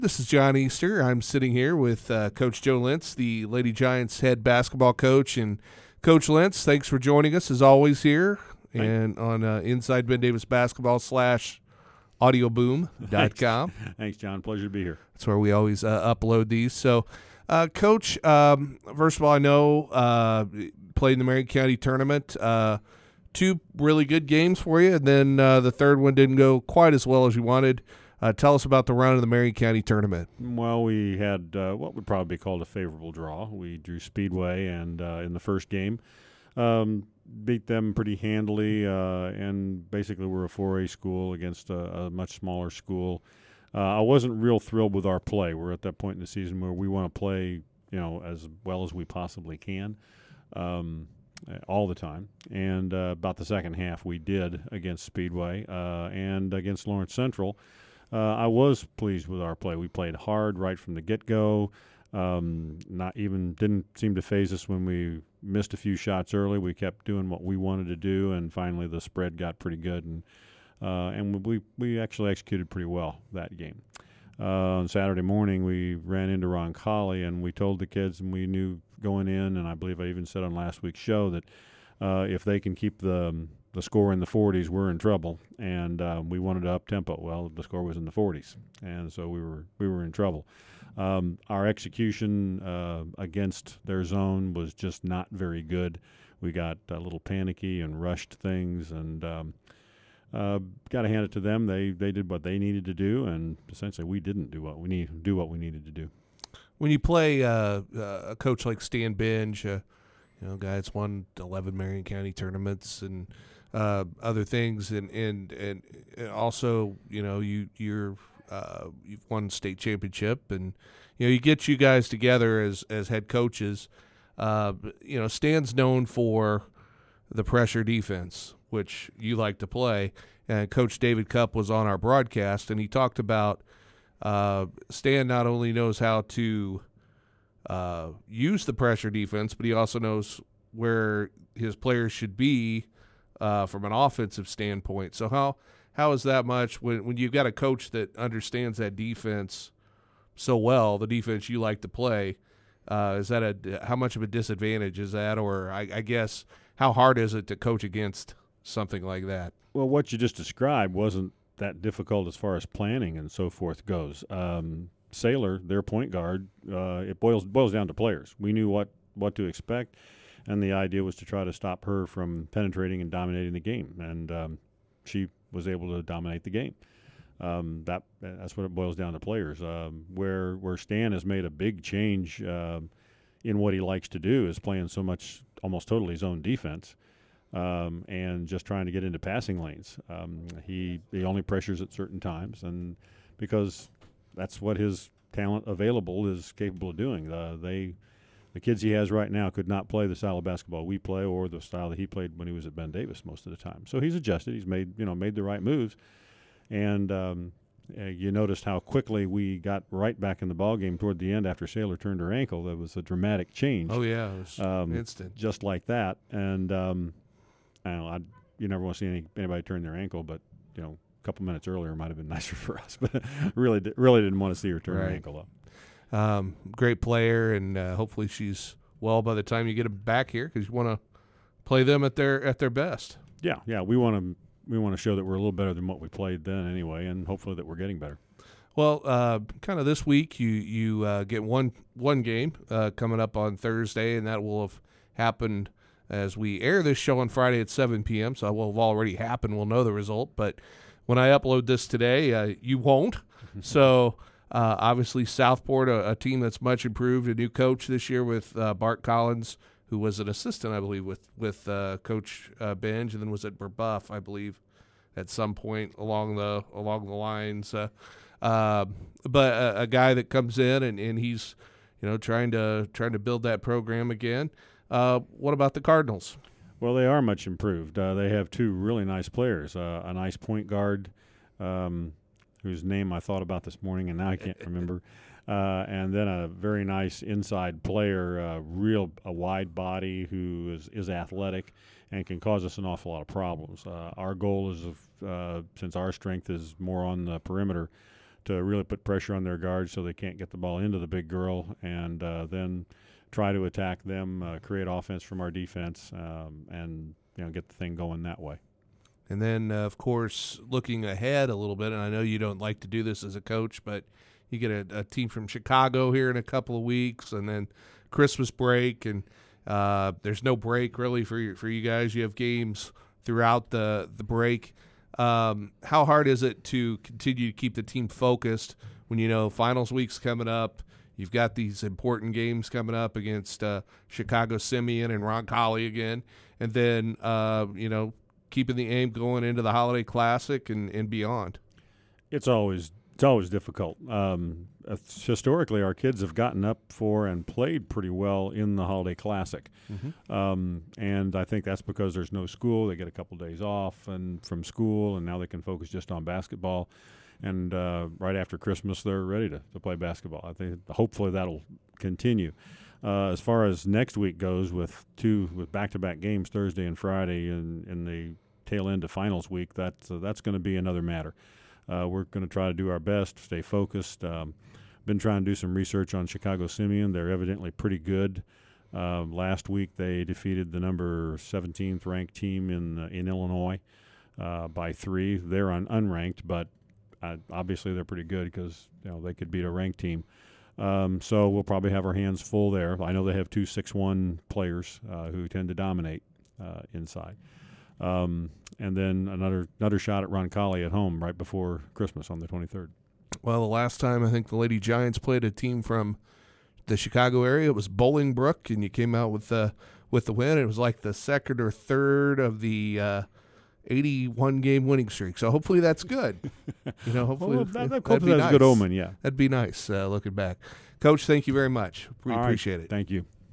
This is John Easter. I'm sitting here with Coach Joe Lentz, the Lady Giants head basketball coach. And Coach Lentz, thanks for joining us as always here and on Inside Ben Davis Basketball / audioboom.com. Thanks, John. Pleasure to be here. That's where we always upload these. So, Coach, first of all, I know played in the Marion County tournament. 2 really good games for you, and then the third one didn't go quite as well as you wanted. Tell us about the run of the Marion County tournament. Well, we had what would probably be called a favorable draw. We drew Speedway, and in the first game, beat them pretty handily, and basically we're a 4A school against a much smaller school. I wasn't real thrilled with our play. We're at that point in the season where we want to play, as well as we possibly can, all the time. And about the second half, we did against Speedway and against Lawrence Central. I was pleased with our play. We played hard right from the get-go. Didn't seem to phase us when we missed a few shots early. We kept doing what we wanted to do, and finally the spread got pretty good, and we actually executed pretty well that game. On Saturday morning, we ran into Roncalli, and we told the kids, and we knew going in, and I believe I even said on last week's show that if they can keep the score in the 40s, we're in trouble, and we wanted to up tempo. Well, the score was in the 40s, and so we were in trouble. Our execution against their zone was just not very good. We got a little panicky and rushed things, and got to hand it to them. They did what they needed to do, and essentially we didn't do what we needed to do. When you play a coach like Stan Benge, guy that's won 11 Marion County tournaments and other things, and also you've won state championship, and you get you guys together as head coaches. Stan's known for the pressure defense, which you like to play. And Coach David Cupp was on our broadcast, and he talked about Stan not only knows how to use the pressure defense, but he also knows where his players should be from an offensive standpoint. So how is that much when you've got a coach that understands that defense so well, the defense you like to play? Is that how much of a disadvantage is that, or I guess how hard is it to coach against something like that? Well, what you just described wasn't that difficult as far as planning and so forth goes. Saylor, their point guard, it boils down to players. We knew what to expect, and the idea was to try to stop her from penetrating and dominating the game, and she was able to dominate the game. That's what it boils down to, players. Where Stan has made a big change in what he likes to do is playing so much, almost totally zone defense, and just trying to get into passing lanes. He only pressures at certain times, and because that's what his talent available is capable of doing. The kids he has right now could not play the style of basketball we play or the style that he played when he was at Ben Davis most of the time. So he's adjusted. He's made the right moves. And you noticed how quickly we got right back in the ballgame toward the end after Saylor turned her ankle. That was a dramatic change. Oh, yeah, it was instant. Just like that. And you never want to see anybody turn their ankle, but, a couple minutes earlier might have been nicer for us. But really didn't want to see her turn her ankle up. Great player, and hopefully she's well by the time you get them back here, because you want to play them at their best. Yeah, we want to show that we're a little better than what we played then anyway, and hopefully that we're getting better. Well, kind of this week you get one game coming up on Thursday, and that will have happened as we air this show on Friday at 7 p.m., so it will have already happened. We'll know the result, but when I upload this today, you won't. So obviously Southport, a team that's much improved, a new coach this year with Bart Collins, who was an assistant, I believe, with Coach Benge, and then was at Brebeuf, I believe, at some point along the lines. But a guy that comes in and he's trying to build that program again. What about the Cardinals? Well, they are much improved. They have 2 really nice players, a nice point guard whose name I thought about this morning and now I can't remember. And then a very nice inside player, a wide body who is athletic and can cause us an awful lot of problems. Our goal is, since our strength is more on the perimeter, to really put pressure on their guards so they can't get the ball into the big girl, and then try to attack them, create offense from our defense, and get the thing going that way. And then, of course, looking ahead a little bit, and I know you don't like to do this as a coach, but you get a team from Chicago here in a couple of weeks, and then Christmas break, and there's no break really for you guys. You have games throughout the break. How hard is it to continue to keep the team focused when finals week's coming up? You've got these important games coming up against Chicago Simeon and Roncalli again, and then keeping the aim going into the Holiday Classic and beyond. It's always difficult. Historically, our kids have gotten up for and played pretty well in the Holiday Classic. And I think that's because there's no school. They get a couple days off from school, and now they can focus just on basketball. And right after Christmas, they're ready to play basketball. I think hopefully that'll continue. As far as next week goes, with back-to-back games Thursday and Friday in the tail end of finals week, that's going to be another matter. We're going to try to do our best, stay focused. Been trying to do some research on Chicago Simeon. They're evidently pretty good. Last week they defeated the number 17th ranked team in Illinois by 3. They're unranked, but obviously they're pretty good because they could beat a ranked team. So we'll probably have our hands full there. I know they have 2 6'1" players who tend to dominate inside. And then another shot at Roncalli at home right before Christmas on the 23rd. Well, the last time I think the Lady Giants played a team from the Chicago area, it was Bolingbrook, and you came out with the win. It was like the second or third of the 81 game winning streak. So hopefully that's good. Hopefully that'd be nice. A good omen. Yeah, that'd be nice looking back. Coach, thank you very much. We appreciate it. Thank you.